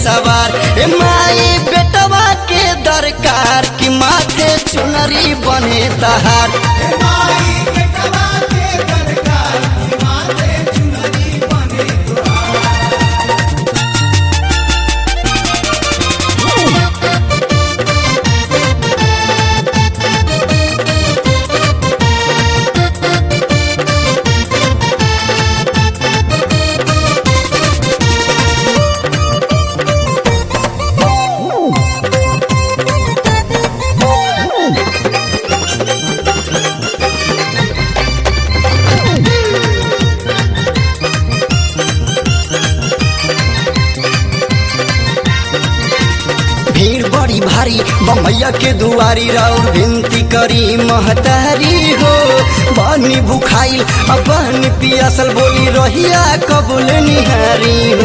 सवार ए माई बेटवा के दरकार कि माथे चुनरी बने तहार भीड़ बड़ी भारी बमैया के दुआरी राउर विनती करी महतारी हो बनी भुखाइल अब बनी पियासल बोली रहिया कबूल निहारी हो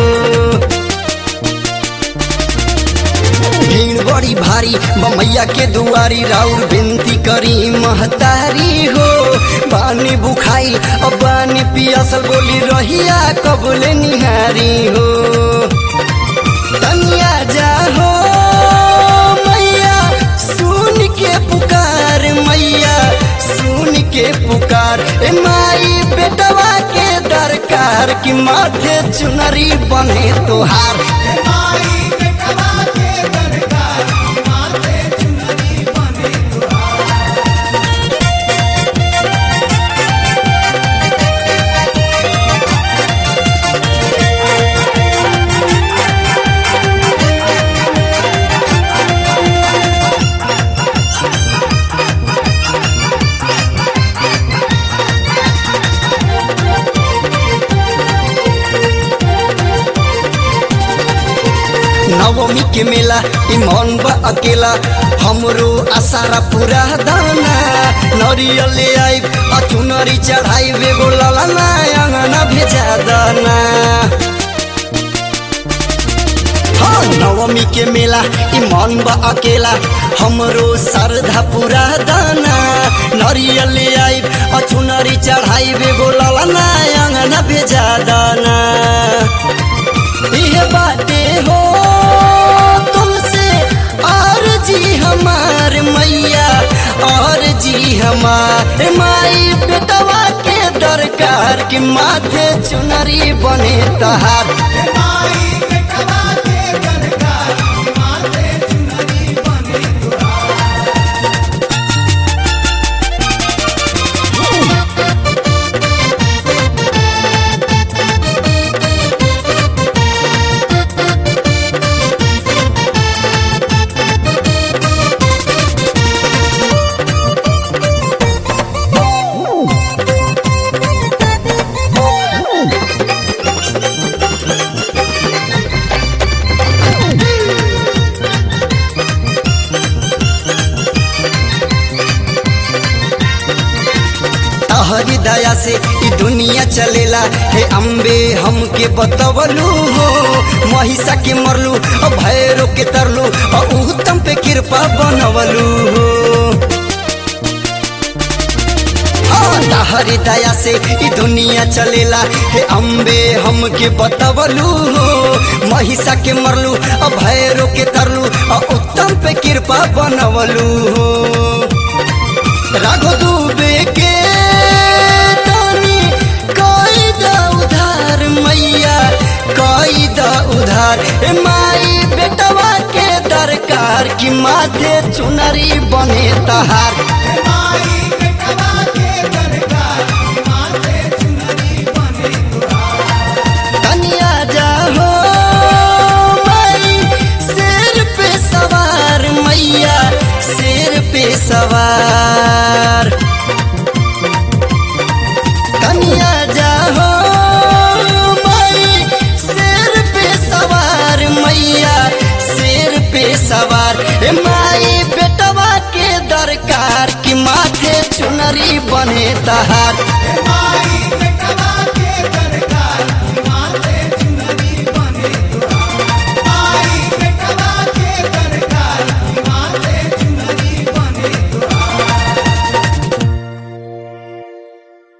भीड़ बड़ी भारी बमैया के दुआरी राउर विनती करी महतारी हो बनी भुखाइल अब बनी पियासल बोली रहिया कबूल निहारी हो तनिया जा हो के पुकार ए माई बेटवा के दरकार कि माथे चुनरी बने तोहार नवमी के मेला मन बा अकेला हमरो आसारा पूरा दाना नरियल ले आई चुनरी चढ़ाई बेगो ललना अंगना भेजा दाना हाँ नवमी के मेला मन बा अकेला हमरो श्रद्धा पूरा दाना नरियल ले आई चुनरी चढ़ाई बेगो ललना अंगना भेजा दाना यह बातें हो जी हमार मैया और जी हमार माई बेटवा के दरकार कि माथे चुनरी बने तहार हरी दया से ई दुनिया चलेला हे अम्बे हमके बतवलू हो महिषा के मरलू भैरो के तरलू उत्तम पे कृपा बनवलू हो हरी दया से ई दुनिया चलेला हे अम्बे हमके बतवलू हो महिषा के मरलू भैरो के तरलू उत्तम पे कृपा बनवलू हो राघो दुबे के उधार माई बेटवा के दरकार कि माथे चुनरी बने तहार कनिया जा हो माई शेर पे सवार मैया शेर पे सवार कनिया जा हो सवार माई बेटवा के दरकार कि माथे चुनरी बने तहार